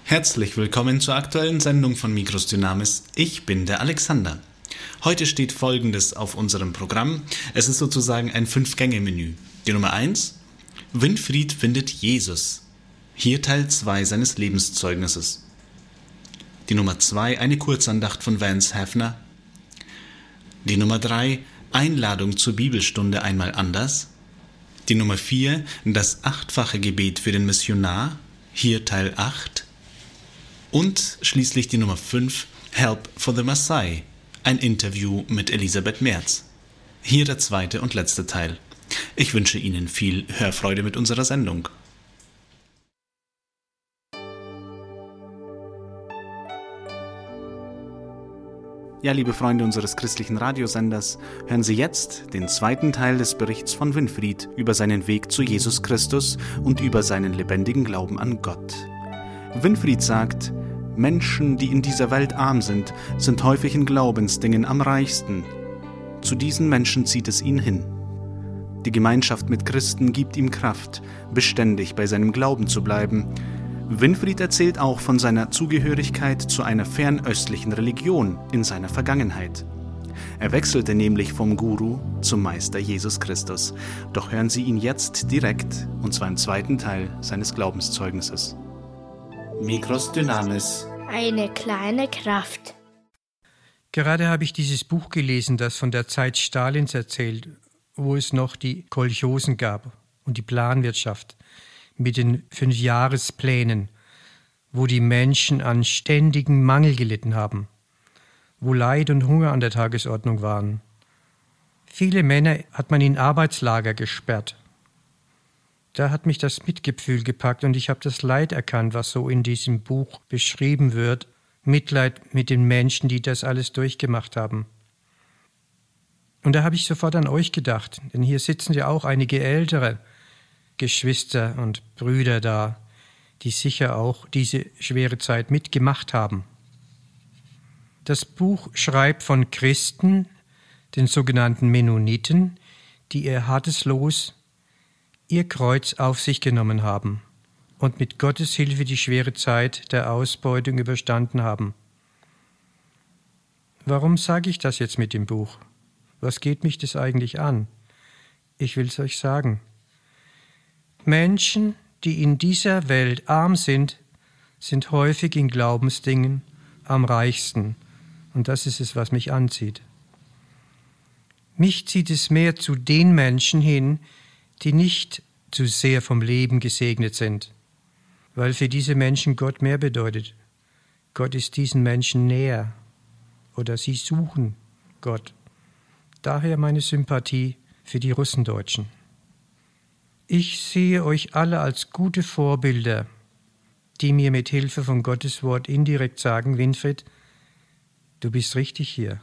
Herzlich willkommen zur aktuellen Sendung von Micros Dynamis. Ich bin der Alexander. Heute steht Folgendes auf unserem Programm. Es ist sozusagen ein 5-Gänge-Menü. Die Nummer 1: Winfried findet Jesus. Hier Teil 2 seines Lebenszeugnisses. Die Nummer 2: eine Kurzandacht von Vance Havner. Die Nummer 3: Einladung zur Bibelstunde einmal anders. Die Nummer 4: das 8-fache Gebet für den Missionar. Hier Teil 8. Und schließlich die Nummer 5: Help for the Maasai. Ein Interview mit Elisabeth Merz. Hier der 2. und letzte Teil. Ich wünsche Ihnen viel Hörfreude mit unserer Sendung. Ja, liebe Freunde unseres christlichen Radiosenders, hören Sie jetzt den 2. Teil des Berichts von Winfried über seinen Weg zu Jesus Christus und über seinen lebendigen Glauben an Gott. Winfried sagt: Menschen, die in dieser Welt arm sind häufig in Glaubensdingen am reichsten. Zu diesen Menschen zieht es ihn hin. Die Gemeinschaft mit Christen gibt ihm Kraft, beständig bei seinem Glauben zu bleiben. Winfried erzählt auch von seiner Zugehörigkeit zu einer fernöstlichen Religion in seiner Vergangenheit. Er wechselte nämlich vom Guru zum Meister Jesus Christus. Doch hören Sie ihn jetzt direkt, und zwar im 2. Teil seines Glaubenszeugnisses. Micros Dynamis. Eine kleine Kraft. Gerade habe ich dieses Buch gelesen, das von der Zeit Stalins erzählt, wo es noch die Kolchosen gab und die Planwirtschaft mit den 5-Jahresplänen, wo die Menschen an ständigem Mangel gelitten haben, wo Leid und Hunger an der Tagesordnung waren. Viele Männer hat man in Arbeitslager gesperrt. Da hat mich das Mitgefühl gepackt und ich habe das Leid erkannt, was so in diesem Buch beschrieben wird. Mitleid mit den Menschen, die das alles durchgemacht haben. Und da habe ich sofort an euch gedacht, denn hier sitzen ja auch einige ältere Geschwister und Brüder da, die sicher auch diese schwere Zeit mitgemacht haben. Das Buch schreibt von Christen, den sogenannten Mennoniten, die ihr hartes Los, ihr Kreuz auf sich genommen haben und mit Gottes Hilfe die schwere Zeit der Ausbeutung überstanden haben. Warum sage ich das jetzt mit dem Buch? Was geht mich das eigentlich an? Ich will es euch sagen. Menschen, die in dieser Welt arm sind häufig in Glaubensdingen am reichsten. Und das ist es, was mich anzieht. Mich zieht es mehr zu den Menschen hin, die nicht zu sehr vom Leben gesegnet sind, weil für diese Menschen Gott mehr bedeutet. Gott ist diesen Menschen näher oder sie suchen Gott. Daher meine Sympathie für die Russendeutschen. Ich sehe euch alle als gute Vorbilder, die mir mit Hilfe von Gottes Wort indirekt sagen: Winfried, du bist richtig hier.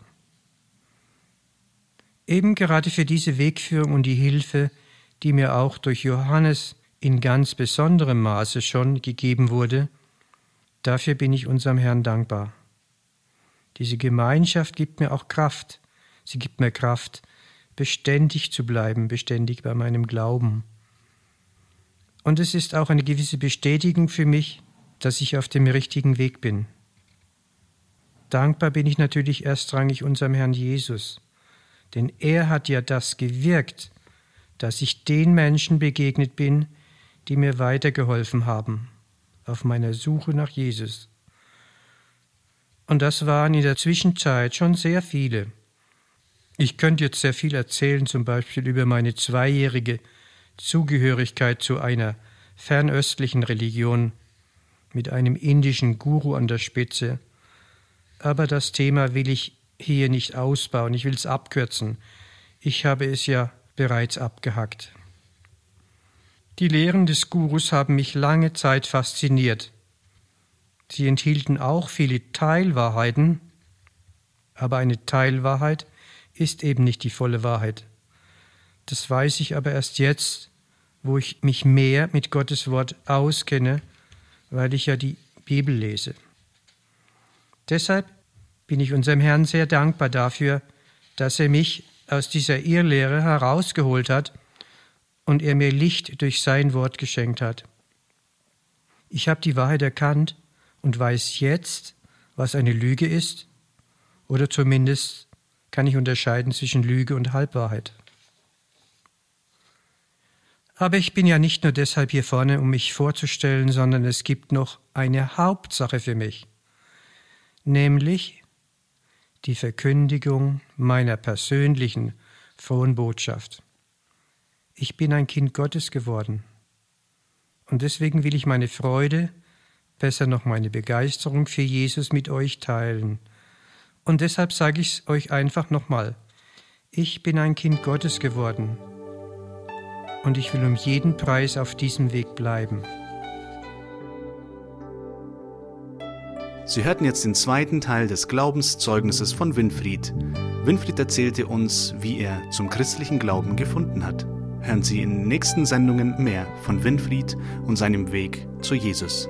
Eben gerade für diese Wegführung und die Hilfe, die mir auch durch Johannes in ganz besonderem Maße schon gegeben wurde, dafür bin ich unserem Herrn dankbar. Diese Gemeinschaft gibt mir auch Kraft. Sie gibt mir Kraft, beständig zu bleiben, beständig bei meinem Glauben. Und es ist auch eine gewisse Bestätigung für mich, dass ich auf dem richtigen Weg bin. Dankbar bin ich natürlich erstrangig unserem Herrn Jesus, denn er hat ja das gewirkt, dass ich den Menschen begegnet bin, die mir weitergeholfen haben auf meiner Suche nach Jesus. Und das waren in der Zwischenzeit schon sehr viele. Ich könnte jetzt sehr viel erzählen, zum Beispiel über meine 2-jährige Zugehörigkeit zu einer fernöstlichen Religion mit einem indischen Guru an der Spitze. Aber das Thema will ich hier nicht ausbauen, ich will es abkürzen. Ich habe es ja bereits abgehackt. Die Lehren des Gurus haben mich lange Zeit fasziniert. Sie enthielten auch viele Teilwahrheiten, aber eine Teilwahrheit ist eben nicht die volle Wahrheit. Das weiß ich aber erst jetzt, wo ich mich mehr mit Gottes Wort auskenne, weil ich ja die Bibel lese. Deshalb bin ich unserem Herrn sehr dankbar dafür, dass er mich aus dieser Irrlehre herausgeholt hat und er mir Licht durch sein Wort geschenkt hat. Ich habe die Wahrheit erkannt und weiß jetzt, was eine Lüge ist, oder zumindest kann ich unterscheiden zwischen Lüge und Halbwahrheit. Aber ich bin ja nicht nur deshalb hier vorne, um mich vorzustellen, sondern es gibt noch eine Hauptsache für mich, nämlich die Verkündigung meiner persönlichen frohen Botschaft. Ich bin ein Kind Gottes geworden und deswegen will ich meine Freude, besser noch meine Begeisterung für Jesus mit euch teilen. Und deshalb sage ich es euch einfach nochmal. Ich bin ein Kind Gottes geworden und ich will um jeden Preis auf diesem Weg bleiben. Sie hörten jetzt den zweiten Teil des Glaubenszeugnisses von Winfried. Winfried erzählte uns, wie er zum christlichen Glauben gefunden hat. Hören Sie in den nächsten Sendungen mehr von Winfried und seinem Weg zu Jesus.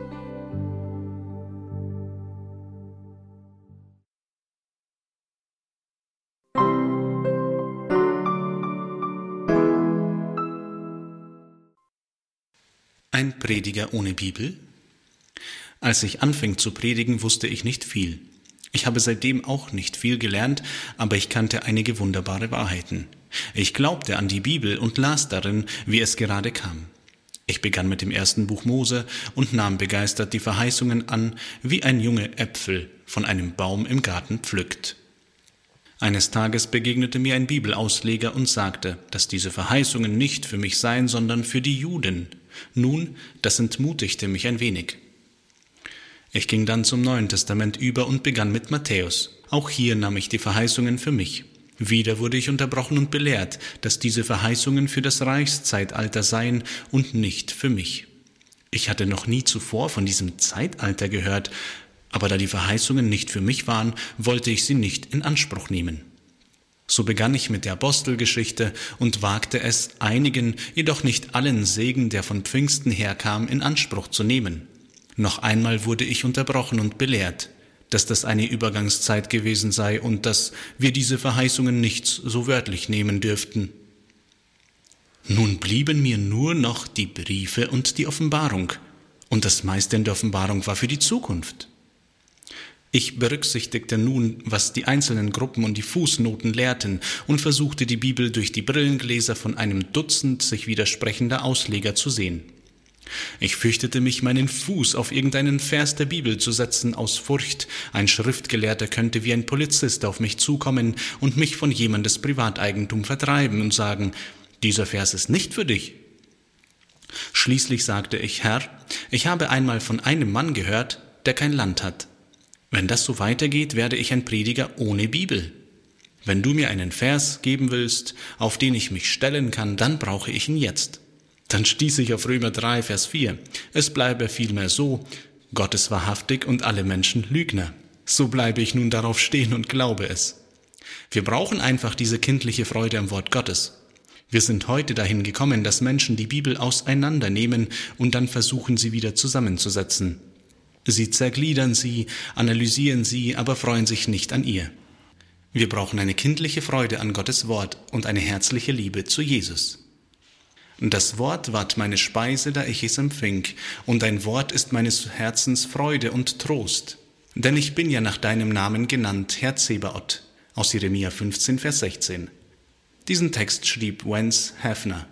Ein Prediger ohne Bibel? Als ich anfing zu predigen, wusste ich nicht viel. Ich habe seitdem auch nicht viel gelernt, aber ich kannte einige wunderbare Wahrheiten. Ich glaubte an die Bibel und las darin, wie es gerade kam. Ich begann mit dem ersten Buch Mose und nahm begeistert die Verheißungen an, wie ein Junge Äpfel von einem Baum im Garten pflückt. Eines Tages begegnete mir ein Bibelausleger und sagte, dass diese Verheißungen nicht für mich seien, sondern für die Juden. Nun, das entmutigte mich ein wenig. Ich ging dann zum Neuen Testament über und begann mit Matthäus. Auch hier nahm ich die Verheißungen für mich. Wieder wurde ich unterbrochen und belehrt, dass diese Verheißungen für das Reichszeitalter seien und nicht für mich. Ich hatte noch nie zuvor von diesem Zeitalter gehört, aber da die Verheißungen nicht für mich waren, wollte ich sie nicht in Anspruch nehmen. So begann ich mit der Apostelgeschichte und wagte es, einigen, jedoch nicht allen Segen, der von Pfingsten herkam, in Anspruch zu nehmen. Noch einmal wurde ich unterbrochen und belehrt, dass das eine Übergangszeit gewesen sei und dass wir diese Verheißungen nicht so wörtlich nehmen dürften. Nun blieben mir nur noch die Briefe und die Offenbarung, und das meiste in der Offenbarung war für die Zukunft. Ich berücksichtigte nun, was die einzelnen Gruppen und die Fußnoten lehrten und versuchte die Bibel durch die Brillengläser von einem Dutzend sich widersprechender Ausleger zu sehen. Ich fürchtete mich, meinen Fuß auf irgendeinen Vers der Bibel zu setzen, aus Furcht, ein Schriftgelehrter könnte wie ein Polizist auf mich zukommen und mich von jemandes Privateigentum vertreiben und sagen, dieser Vers ist nicht für dich. Schließlich sagte ich, Herr, ich habe einmal von einem Mann gehört, der kein Land hat. Wenn das so weitergeht, werde ich ein Prediger ohne Bibel. Wenn du mir einen Vers geben willst, auf den ich mich stellen kann, dann brauche ich ihn jetzt. Dann stieß ich auf Römer 3, Vers 4. Es bleibe vielmehr so, Gott ist wahrhaftig und alle Menschen Lügner. So bleibe ich nun darauf stehen und glaube es. Wir brauchen einfach diese kindliche Freude am Wort Gottes. Wir sind heute dahin gekommen, dass Menschen die Bibel auseinandernehmen und dann versuchen, sie wieder zusammenzusetzen. Sie zergliedern sie, analysieren sie, aber freuen sich nicht an ihr. Wir brauchen eine kindliche Freude an Gottes Wort und eine herzliche Liebe zu Jesus. Das Wort ward meine Speise, da ich es empfing, und dein Wort ist meines Herzens Freude und Trost. Denn ich bin ja nach deinem Namen genannt, Herr Zebaoth, aus Jeremia 15, Vers 16. Diesen Text schrieb Wens Hefner.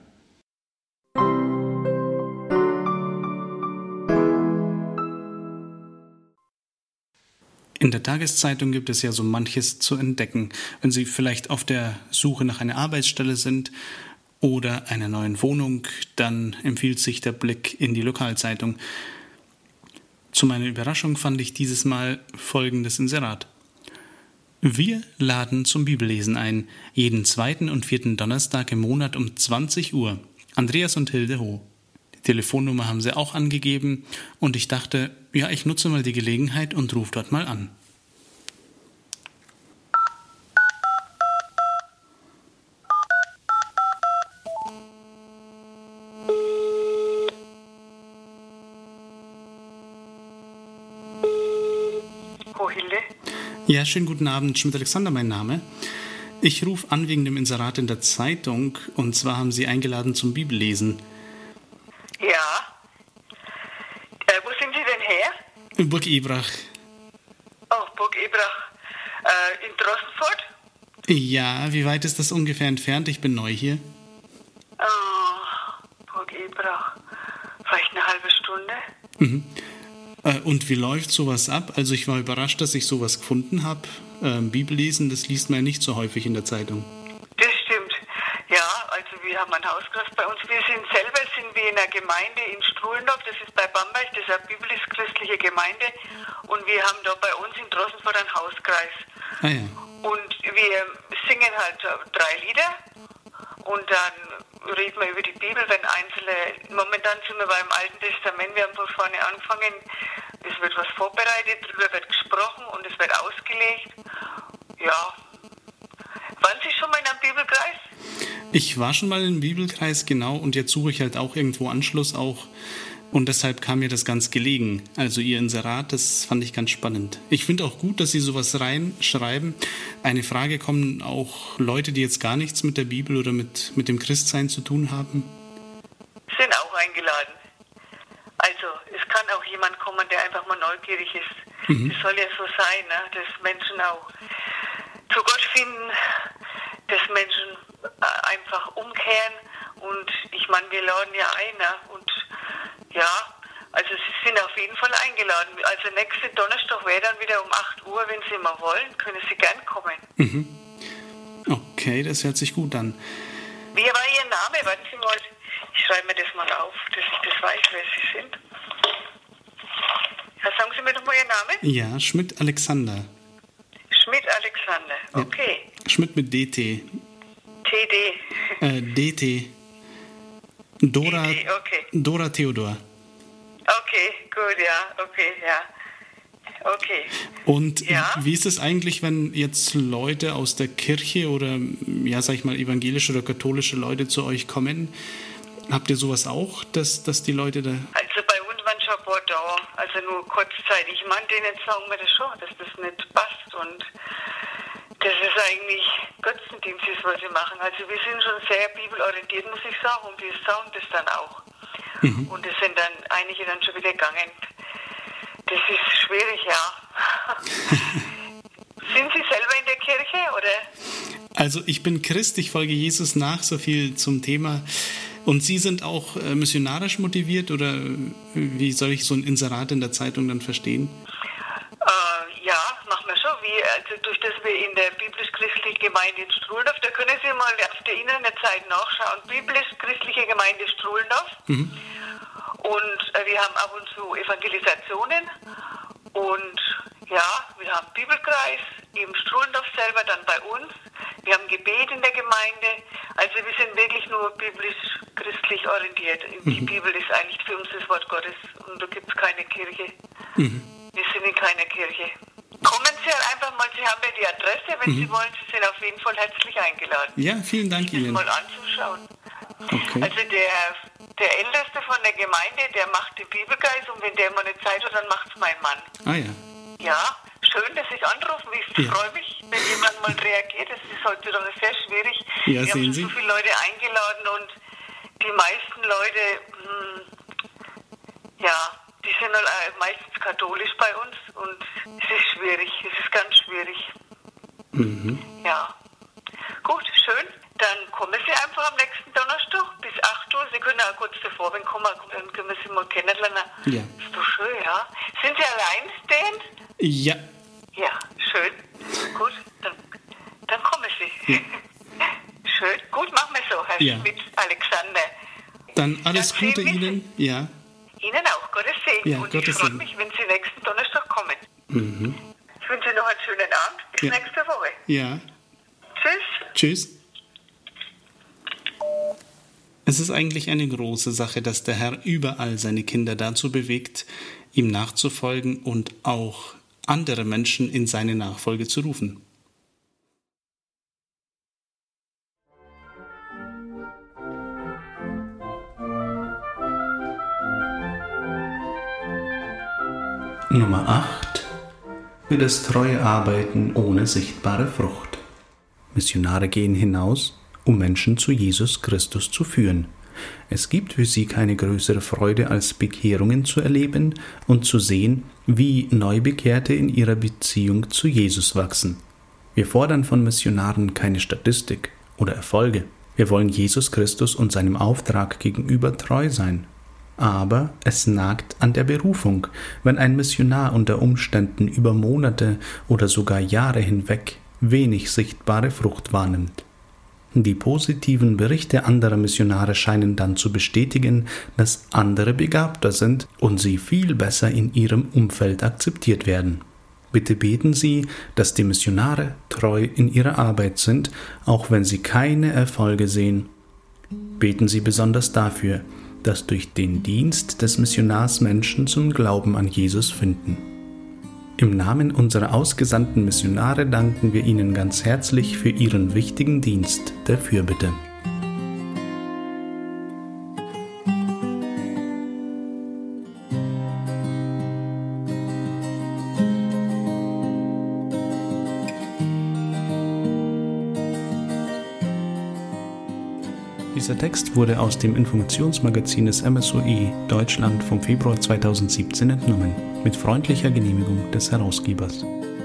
In der Tageszeitung gibt es ja so manches zu entdecken. Wenn Sie vielleicht auf der Suche nach einer Arbeitsstelle sind oder einer neuen Wohnung, dann empfiehlt sich der Blick in die Lokalzeitung. Zu meiner Überraschung fand ich dieses Mal folgendes Inserat. Wir laden zum Bibellesen ein, jeden 2. und 4. Donnerstag im Monat um 20 Uhr. Andreas und Hilde Ho. Die Telefonnummer haben sie auch angegeben und ich dachte, ja, ich nutze mal die Gelegenheit und rufe dort mal an. Hilde? Ja, schönen guten Abend, Schmidt-Alexander mein Name. Ich rufe an wegen dem Inserat in der Zeitung und zwar haben Sie eingeladen zum Bibellesen. Ja. Wo sind Sie denn her? In Burg Ebrach. Oh, Burg Ebrach. In Drossenfurt? Ja, wie weit ist das ungefähr entfernt? Ich bin neu hier. Burg Ebrach. Vielleicht eine halbe Stunde. Und wie läuft sowas ab? Also ich war überrascht, dass ich sowas gefunden habe. Bibellesen, das liest man ja nicht so häufig in der Zeitung. Das stimmt. Ja, also wir haben einen Hauskreis bei uns. Wir sind in einer Gemeinde in Struhlendorf, das ist bei Bamberg, das ist eine biblisch-christliche Gemeinde. Und wir haben da bei uns in Drossenfurt einen Hauskreis. Ah ja. Und wir singen halt 3 Lieder und dann reden wir über die Bibel, wenn einzelne, momentan sind wir beim Alten Testament, wir haben von vorne angefangen, es wird was vorbereitet, darüber wird gesprochen und es wird ausgelegt. Ja. Waren Sie schon mal in einem Bibelkreis? Ich war schon mal im Bibelkreis, genau, und jetzt suche ich halt auch irgendwo Anschluss auch. Und deshalb kam mir das ganz gelegen. Also Ihr Inserat, das fand ich ganz spannend. Ich finde auch gut, dass Sie sowas reinschreiben. Eine Frage, kommen auch Leute, die jetzt gar nichts mit der Bibel oder mit dem Christsein zu tun haben? Sind auch eingeladen. Also es kann auch jemand kommen, der einfach mal neugierig ist. Das soll ja so sein, ne? Dass Menschen auch zu Gott finden, dass Menschen einfach umkehren. Und ich meine, wir laden ja ein, ne? Und ja, also Sie sind auf jeden Fall eingeladen. Also nächste Donnerstag wäre dann wieder um 8 Uhr, wenn Sie mal wollen, können Sie gern kommen. Okay, das hört sich gut an. Wie war Ihr Name? Warten Sie mal, ich schreibe mir das mal auf, dass ich das weiß, wer Sie sind. Ja, sagen Sie mir doch mal Ihren Namen? Ja, Schmidt Alexander. Schmidt Alexander, okay. Ja. Schmidt mit DT. TD. DT. Dora, DT, okay. Dora Theodor. Okay, gut, ja, okay, ja. Okay. Und ja? Wie ist es eigentlich, wenn jetzt Leute aus der Kirche oder, ja, sag ich mal, evangelische oder katholische Leute zu euch kommen? Habt ihr sowas auch, dass die Leute da... Also bei uns waren schon ein paar da, also nur kurzzeitig. Ich meine, denen sagen wir das schon, dass das nicht passt und das ist eigentlich Götzendienst ist, was sie machen. Also wir sind schon sehr bibelorientiert, muss ich sagen, und wir sagen das dann auch. Und es sind dann einige dann schon wieder gegangen. Das ist schwierig, ja. Sind Sie selber in der Kirche, oder? Also ich bin Christ, ich folge Jesus nach, so viel zum Thema. Und Sie sind auch missionarisch motiviert, oder wie soll ich so ein Inserat in der Zeitung dann verstehen? Ja, machen wir schon. Also durch das wir in der biblisch-christlichen Gemeinde in Struhlendorf, da können Sie mal auf der Internetseite nachschauen, biblisch-christliche Gemeinde Struhlendorf. Und wir haben ab und zu Evangelisationen und ja, wir haben Bibelkreis im Struhlendorf selber, dann bei uns. Wir haben Gebet in der Gemeinde. Also wir sind wirklich nur biblisch-christlich orientiert. Die Bibel ist eigentlich für uns das Wort Gottes und da gibt es keine Kirche. Wir sind in keiner Kirche. Kommen Sie einfach mal, Sie haben ja die Adresse, wenn Sie wollen. Sie sind auf jeden Fall herzlich eingeladen. Ja, vielen Dank sich Ihnen. Das mal anzuschauen. Okay. Also der Älteste von der Gemeinde, der macht den Bibelkreis und wenn der mal eine Zeit hat, dann macht es mein Mann. Ah ja. Ja, schön, dass ich anrufe. Ich freue mich, wenn jemand mal reagiert. Das ist heutzutage sehr schwierig. Ja, wir sehen haben Sie. so viele Leute eingeladen und die meisten Leute, die sind halt meistens katholisch bei uns und es ist schwierig. Es ist ganz schwierig. Ja. Gut, schön. Dann kommen Sie einfach am nächsten Donnerstag bis 8 Uhr. Sie können auch kurz davor kommen, dann können wir Sie mal kennenlernen. Ja. Ist doch schön, ja. Sind Sie alleinstehend? Ja. Ja, schön. Gut, dann kommen Sie. Ja. Schön. Gut, machen wir so, Herr Schmidt Alexander. Dann alles Dann Gute sehen wir Ihnen. Ja. Ihnen auch. Gottes Segen. Ja, und Gottes ich freue Segen. mich, wenn Sie nächsten Donnerstag kommen. Ich wünsche Ihnen noch einen schönen Abend. Bis nächste Woche. Ja. Tschüss. Tschüss. Es ist eigentlich eine große Sache, dass der Herr überall seine Kinder dazu bewegt, ihm nachzufolgen und auch andere Menschen in seine Nachfolge zu rufen. Nummer 8. Für das treue Arbeiten ohne sichtbare Frucht. Missionare gehen hinaus, um Menschen zu Jesus Christus zu führen. Es gibt für sie keine größere Freude, als Bekehrungen zu erleben und zu sehen, wie Neubekehrte in ihrer Beziehung zu Jesus wachsen. Wir fordern von Missionaren keine Statistik oder Erfolge. Wir wollen Jesus Christus und seinem Auftrag gegenüber treu sein. Aber es nagt an der Berufung, wenn ein Missionar unter Umständen über Monate oder sogar Jahre hinweg wenig sichtbare Frucht wahrnimmt. Die positiven Berichte anderer Missionare scheinen dann zu bestätigen, dass andere begabter sind und sie viel besser in ihrem Umfeld akzeptiert werden. Bitte beten Sie, dass die Missionare treu in ihrer Arbeit sind, auch wenn sie keine Erfolge sehen. Beten Sie besonders dafür, dass durch den Dienst des Missionars Menschen zum Glauben an Jesus finden. Im Namen unserer ausgesandten Missionare danken wir Ihnen ganz herzlich für Ihren wichtigen Dienst der Fürbitte. Dieser Text wurde aus dem Informationsmagazin des MSOE Deutschland vom Februar 2017 entnommen, mit freundlicher Genehmigung des Herausgebers.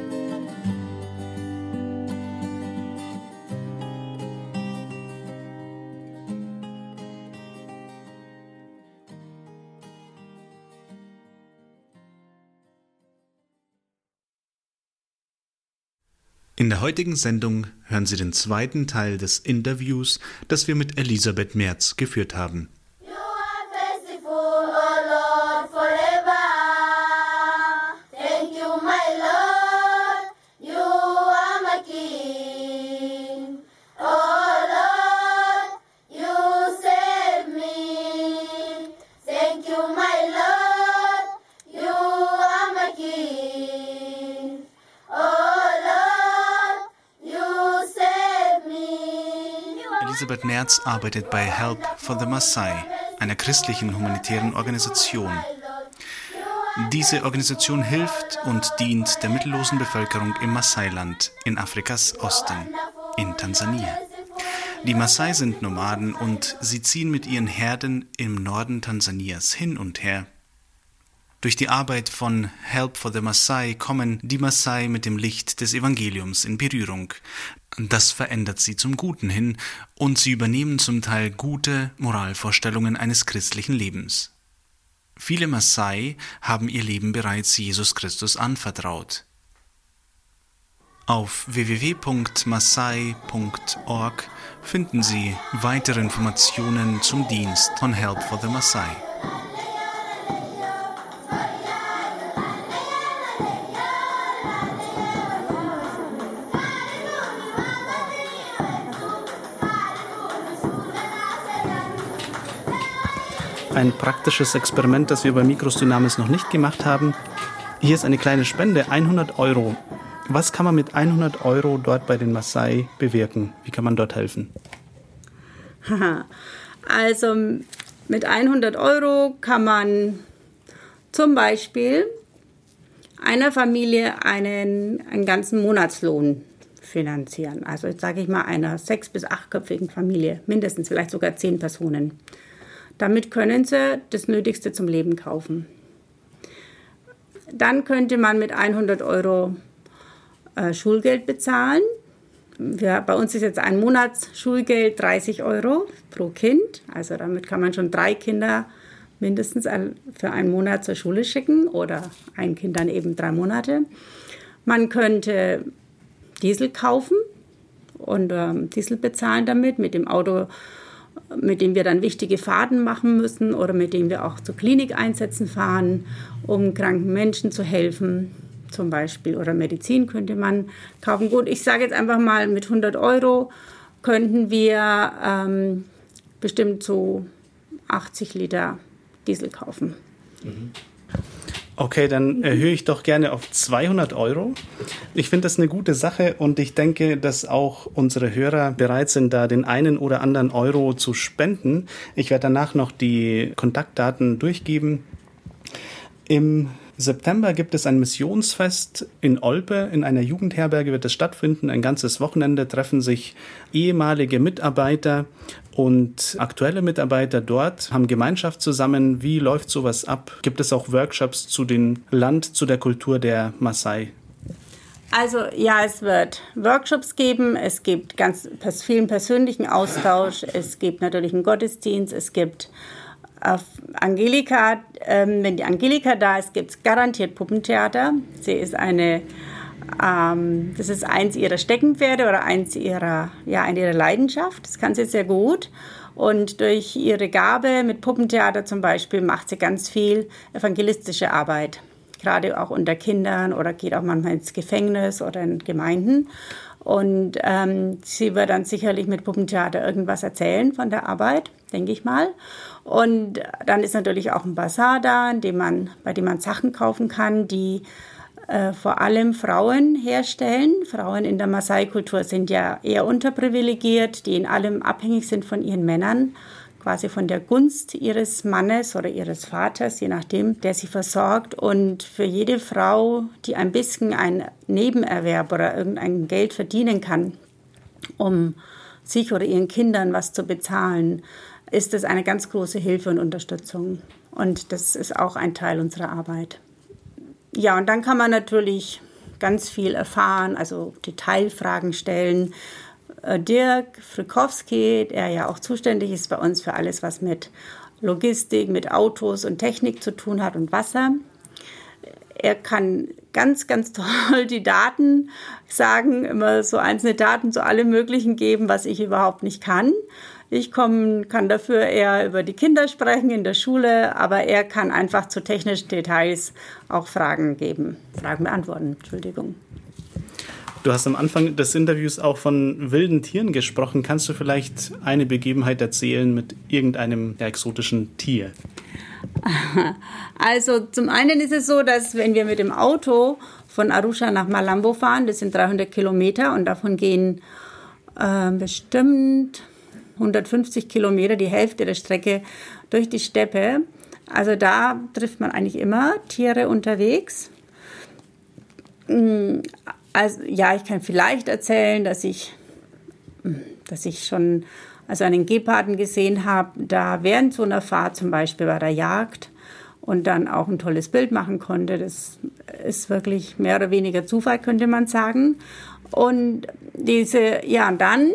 In der heutigen Sendung hören Sie den zweiten Teil des Interviews, das wir mit Elisabeth Merz geführt haben. You are merciful, O Lord, forever. Thank you, my Lord. You are my King. Oh Lord, you save me. Thank you, my Lord. You are my King. Oh Lord, you save me. Elisabeth Merz arbeitet bei Help for the Maasai, einer christlichen humanitären Organisation. Diese Organisation hilft und dient der mittellosen Bevölkerung im Maasai-Land in Afrikas Osten, in Tansania. Die Maasai sind Nomaden und sie ziehen mit ihren Herden im Norden Tansanias hin und her. Durch die Arbeit von Help for the Maasai kommen die Maasai mit dem Licht des Evangeliums in Berührung. Das verändert sie zum Guten hin und sie übernehmen zum Teil gute Moralvorstellungen eines christlichen Lebens. Viele Maasai haben ihr Leben bereits Jesus Christus anvertraut. Auf www.maasai.org finden Sie weitere Informationen zum Dienst von Help for the Maasai. Ein praktisches Experiment, das wir bei Micros Dynamis noch nicht gemacht haben. Hier ist eine kleine Spende, 100 €. Was kann man mit 100 € dort bei den Maasai bewirken? Wie kann man dort helfen? Also mit 100 € kann man zum Beispiel einer Familie einen ganzen Monatslohn finanzieren. Also jetzt sage ich mal einer 6- bis 8-köpfigen Familie, mindestens vielleicht sogar 10 Personen. Damit können sie das Nötigste zum Leben kaufen. Dann könnte man mit 100 € Schulgeld bezahlen. Bei uns ist jetzt ein Monatsschulgeld 30 € pro Kind. Also damit kann man schon 3 Kinder mindestens für einen Monat zur Schule schicken oder ein Kind dann eben 3 Monate. Man könnte Diesel kaufen und Diesel bezahlen damit, mit dem Auto, mit dem wir dann wichtige Fahrten machen müssen oder mit dem wir auch zu Klinikeinsätzen fahren, um kranken Menschen zu helfen, zum Beispiel. Oder Medizin könnte man kaufen. Gut, ich sage jetzt einfach mal, mit 100 € könnten wir bestimmt so 80 Liter Diesel kaufen. Okay, dann erhöhe ich doch gerne auf 200 €. Ich finde das eine gute Sache und ich denke, dass auch unsere Hörer bereit sind, da den einen oder anderen Euro zu spenden. Ich werde danach noch die Kontaktdaten durchgeben. Im September gibt es ein Missionsfest in Olpe. In einer Jugendherberge wird es stattfinden. Ein ganzes Wochenende treffen sich ehemalige Mitarbeiter und aktuelle Mitarbeiter dort, haben Gemeinschaft zusammen. Wie läuft sowas ab? Gibt es auch Workshops zu dem Land, zu der Kultur der Maasai? Also ja, es wird Workshops geben, es gibt ganz vielen persönlichen Austausch, es gibt natürlich einen Gottesdienst, es gibt Angelika, wenn die Angelika da ist, gibt es garantiert Puppentheater. Sie ist das ist eins ihrer Steckenpferde oder eine ihrer Leidenschaft. Das kann sie sehr gut. Und durch ihre Gabe mit Puppentheater zum Beispiel macht sie ganz viel evangelistische Arbeit. Gerade auch unter Kindern oder geht auch manchmal ins Gefängnis oder in Gemeinden. Und sie wird dann sicherlich mit Puppentheater irgendwas erzählen von der Arbeit, denke ich mal. Und dann ist natürlich auch ein Bazar da, bei dem man Sachen kaufen kann, die vor allem Frauen herstellen. Frauen in der Maasai-Kultur sind ja eher unterprivilegiert, die in allem abhängig sind von ihren Männern, quasi von der Gunst ihres Mannes oder ihres Vaters, je nachdem, der sie versorgt. Und für jede Frau, die ein bisschen einen Nebenerwerb oder irgendein Geld verdienen kann, um sich oder ihren Kindern was zu bezahlen, ist das eine ganz große Hilfe und Unterstützung. Und das ist auch ein Teil unserer Arbeit. Ja, und dann kann man natürlich ganz viel erfahren, also Detailfragen stellen. Dirk Frykowski, der ja auch zuständig ist bei uns für alles, was mit Logistik, mit Autos und Technik zu tun hat und Wasser. Er kann ganz, ganz toll die Daten sagen, immer so einzelne Daten zu allem Möglichen geben, was ich überhaupt nicht kann. Ich kann dafür eher über die Kinder sprechen in der Schule, aber er kann einfach zu technischen Details auch Fragen beantworten. Entschuldigung. Du hast am Anfang des Interviews auch von wilden Tieren gesprochen. Kannst du vielleicht eine Begebenheit erzählen mit irgendeinem exotischen Tier? Also zum einen ist es so, dass wenn wir mit dem Auto von Arusha nach Malambo fahren, das sind 300 Kilometer und davon gehen bestimmt 150 Kilometer, die Hälfte der Strecke durch die Steppe. Also da trifft man eigentlich immer Tiere unterwegs. Also ja, ich kann vielleicht erzählen, dass ich schon einen Geparden gesehen habe, da während so einer Fahrt zum Beispiel bei der Jagd und dann auch ein tolles Bild machen konnte. Das ist wirklich mehr oder weniger Zufall, könnte man sagen. Und dann,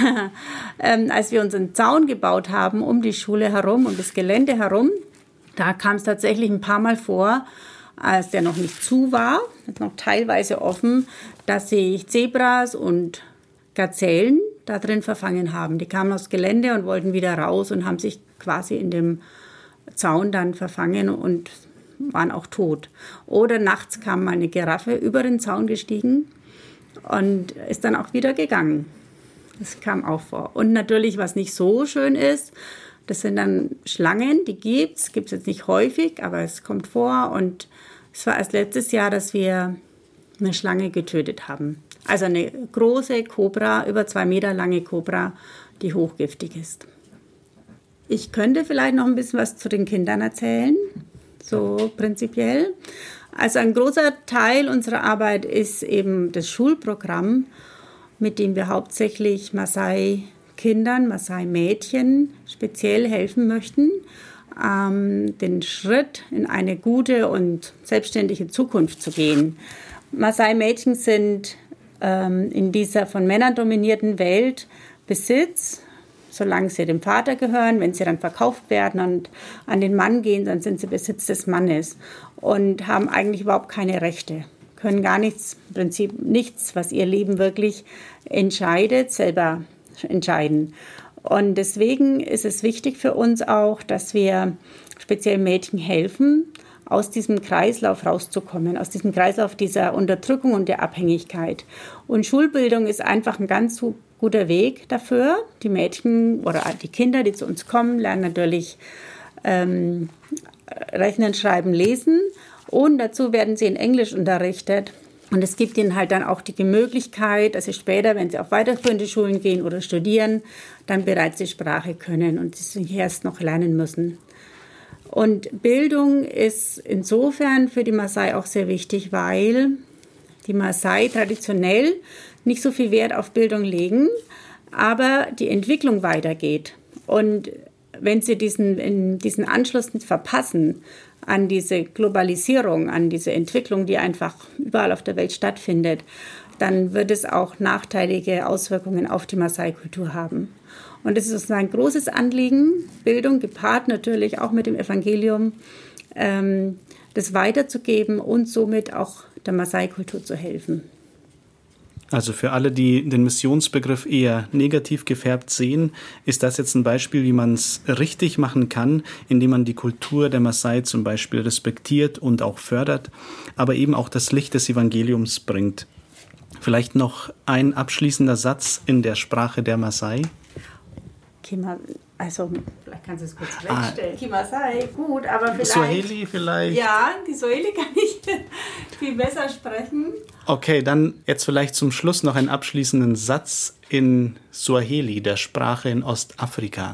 als wir unseren Zaun gebaut haben um die Schule herum, um das Gelände herum, da kam es tatsächlich ein paar Mal vor, als der noch nicht zu war, noch teilweise offen, dass sich Zebras und Gazellen da drin verfangen haben. Die kamen aufs Gelände und wollten wieder raus und haben sich quasi in dem Zaun dann verfangen und waren auch tot. Oder nachts kam mal eine Giraffe über den Zaun gestiegen und ist dann auch wieder gegangen. Das kam auch vor. Und natürlich, was nicht so schön ist, das sind dann Schlangen, die gibt's jetzt nicht häufig, aber es kommt vor. Und es war erst letztes Jahr, dass wir eine Schlange getötet haben. Also eine große Kobra, über 2 Meter lange Kobra, die hochgiftig ist. Ich könnte vielleicht noch ein bisschen was zu den Kindern erzählen, so prinzipiell. Also ein großer Teil unserer Arbeit ist eben das Schulprogramm, mit dem wir hauptsächlich Maasai-Kindern, Maasai-Mädchen speziell helfen möchten, den Schritt in eine gute und selbstständige Zukunft zu gehen. Maasai-Mädchen sind in dieser von Männern dominierten Welt Besitz, solange sie dem Vater gehören. Wenn sie dann verkauft werden und an den Mann gehen, dann sind sie Besitz des Mannes und haben eigentlich überhaupt keine Rechte, können gar nichts, im Prinzip nichts, was ihr Leben wirklich entscheidet, selber entscheiden. Und deswegen ist es wichtig für uns auch, dass wir speziell Mädchen helfen, aus diesem Kreislauf rauszukommen, aus diesem Kreislauf dieser Unterdrückung und der Abhängigkeit. Und Schulbildung ist einfach ein ganz guter Weg dafür. Die Mädchen oder die Kinder, die zu uns kommen, lernen natürlich Rechnen, Schreiben, Lesen und dazu werden sie in Englisch unterrichtet. Und es gibt ihnen halt dann auch die Möglichkeit, dass sie später, wenn sie auf weiterführende Schulen gehen oder studieren, dann bereits die Sprache können und sie erst noch lernen müssen. Und Bildung ist insofern für die Maasai auch sehr wichtig, weil die Maasai traditionell nicht so viel Wert auf Bildung legen, aber die Entwicklung weitergeht. Und wenn sie diesen Anschluss nicht verpassen an diese Globalisierung, an diese Entwicklung, die einfach überall auf der Welt stattfindet, dann wird es auch nachteilige Auswirkungen auf die Maasai-Kultur haben. Und es ist ein großes Anliegen, Bildung gepaart natürlich auch mit dem Evangelium, das weiterzugeben und somit auch der Maasai-Kultur zu helfen. Also für alle, die den Missionsbegriff eher negativ gefärbt sehen, ist das jetzt ein Beispiel, wie man es richtig machen kann, indem man die Kultur der Maasai zum Beispiel respektiert und auch fördert, aber eben auch das Licht des Evangeliums bringt. Vielleicht noch ein abschließender Satz in der Sprache der Maasai. Also, vielleicht kannst du es kurz feststellen. Kimasai, gut, aber vielleicht... Swahili vielleicht? Ja, die Swahili kann ich viel besser sprechen. Okay, dann jetzt vielleicht zum Schluss noch einen abschließenden Satz in Swahili, der Sprache in Ostafrika.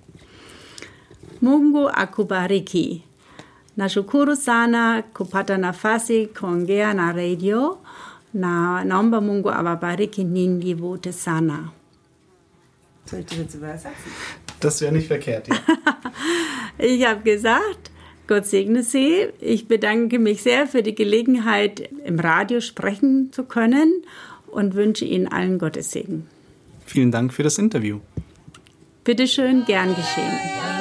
Mungu akubariki. Nashukuru sana kupata nafasi kuongea na radio na naomba Mungu awabariki ninyi wote sana. Soll ich das jetzt übersetzen? Das wäre nicht verkehrt, ja. Ich habe gesagt, Gott segne Sie. Ich bedanke mich sehr für die Gelegenheit, im Radio sprechen zu können und wünsche Ihnen allen Gottes Segen. Vielen Dank für das Interview. Bitte schön, gern geschehen.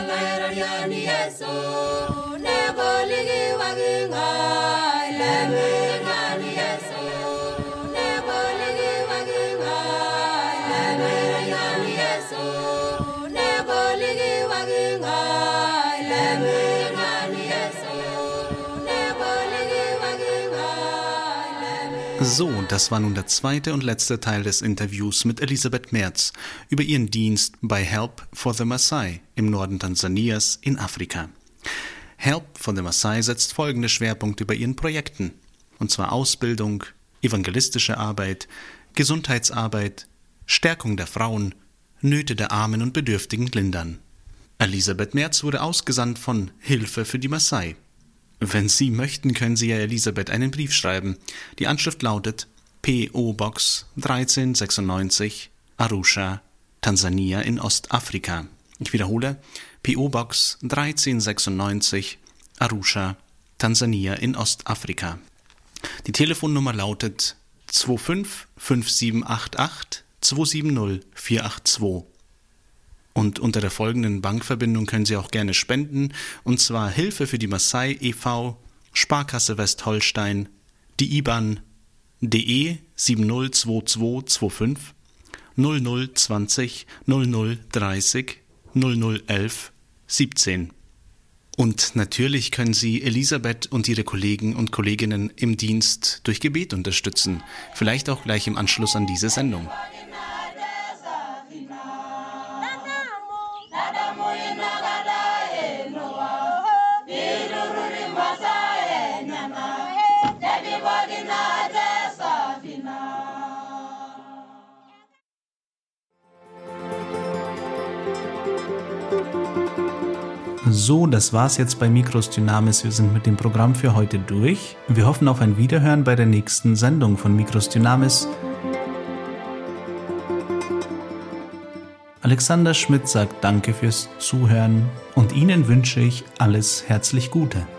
So, das war nun der zweite und letzte Teil des Interviews mit Elisabeth Merz über ihren Dienst bei Help for the Maasai im Norden Tansanias in Afrika. Help for the Maasai setzt folgende Schwerpunkte bei ihren Projekten, und zwar Ausbildung, evangelistische Arbeit, Gesundheitsarbeit, Stärkung der Frauen, Nöte der Armen und Bedürftigen lindern. Elisabeth Merz wurde ausgesandt von Hilfe für die Maasai. Wenn Sie möchten, können Sie Elisabeth einen Brief schreiben. Die Anschrift lautet P.O. Box 1396, Arusha, Tansania in Ostafrika. Ich wiederhole, P.O. Box 1396, Arusha, Tansania in Ostafrika. Die Telefonnummer lautet 25 5788 270 482. Und unter der folgenden Bankverbindung können Sie auch gerne spenden, und zwar Hilfe für die Maasai e.V., Sparkasse Westholstein, die IBAN DE 702225 0020 0030 0011 17. Und natürlich können Sie Elisabeth und ihre Kollegen und Kolleginnen im Dienst durch Gebet unterstützen, vielleicht auch gleich im Anschluss an diese Sendung. So, das war's jetzt bei Micros Dynamis. Wir sind mit dem Programm für heute durch. Wir hoffen auf ein Wiederhören bei der nächsten Sendung von Micros Dynamis. Alexander Schmidt sagt Danke fürs Zuhören und Ihnen wünsche ich alles herzlich Gute.